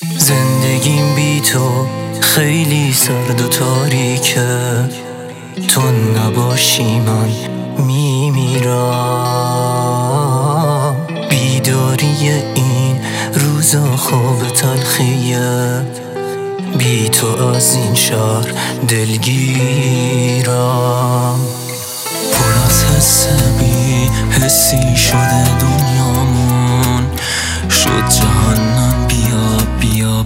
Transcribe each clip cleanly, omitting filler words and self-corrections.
زندگیم بی تو خیلی سرد و تاریکه، تو نباشی من میمیرم. بیداری این روزا خواب تلخیه، بی تو از این شهر دلگیرم. پر از حس بی حسی شده دنیامون، شد جهنم. بیا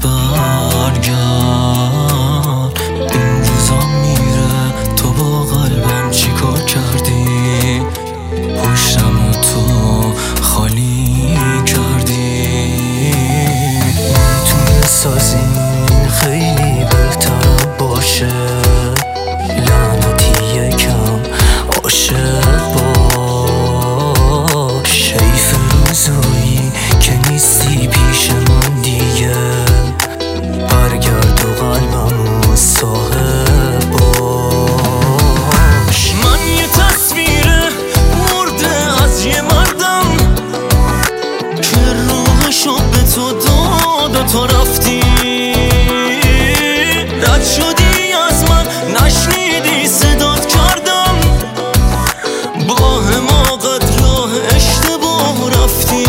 برگرد، این روزا میره تو با قلبم چی کار کردی؟ پشتم تو خالی کردی. میتونه سازین خیلی بهتر باشه، لعنتی یکم عاشق باش. حیف روزایی که نیستی پیش من دیگه، برگرد و قلبمو صاحب باش. من یه تصویر مرده از یه مردم که روحشو به تو داد و تو رفتی. رد شدی از من نشنیدی صدات کردم، با حماقت راه اشتباه رفتی.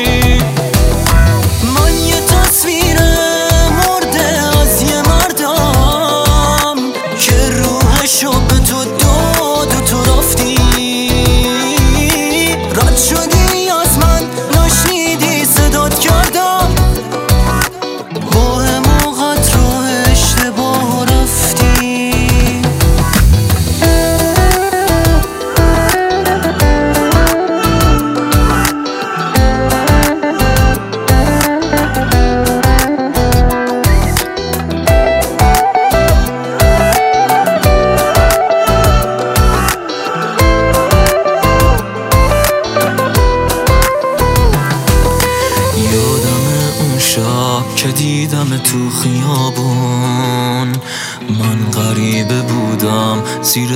من یه تصویر مرده از یه مردم که روحشو به تو داد و تو رفتی. رد شدی از من نشنیدی صدات کردم، با حماقت راه اشتباه رفتی. شب که دیدم تو خیابون، من غریبه بودم زیر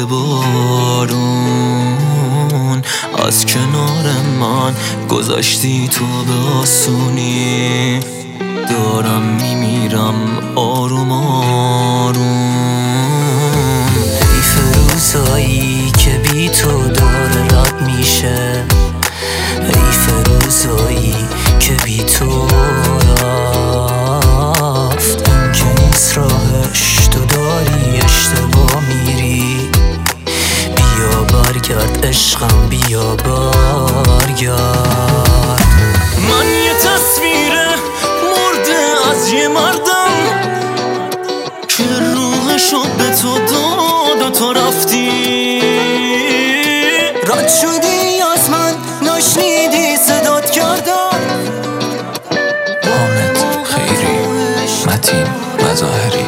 بارون. از کنار من گذشتی تو به آسونی، دارم میمیرم آروم آروم. حیف روزایی که بی تو داره رد میشه، حیف روزایی که بی تو رفت. این که نیست راهش، تو داری اشتباه میری. بیا برگرد عشقم، بیا برگرد. من یه تصویر مرده از یه مردم که روحشو به تو داد و تو رفتی. رد شدی از من نشنیدی صدات کردم. حامد خیری، متین مظاهری.